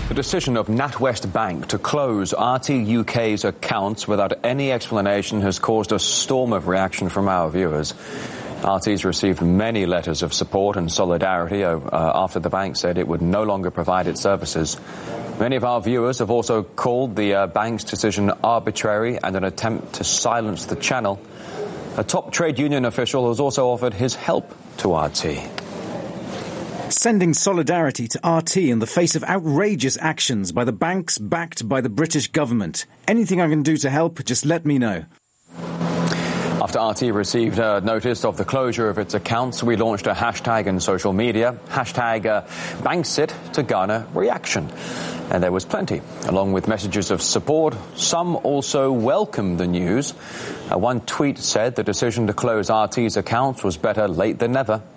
The decision of NatWest Bank to close RT UK's accounts without any explanation has caused a storm of reaction from our viewers. RT's received many letters of support and solidarity after the bank said it would no longer provide its services. Many of our viewers have also called the bank's decision arbitrary and an attempt to silence the channel. A top trade union official has also offered his help to RT. Sending solidarity to RT in the face of outrageous actions by the banks backed by the British government. Anything I can do to help, just let me know. After RT received a notice of the closure of its accounts, we launched a hashtag in social media, #BankSit, to garner reaction. And there was plenty, along with messages of support. Some also welcomed the news. One tweet said the decision to close RT's accounts was better late than never.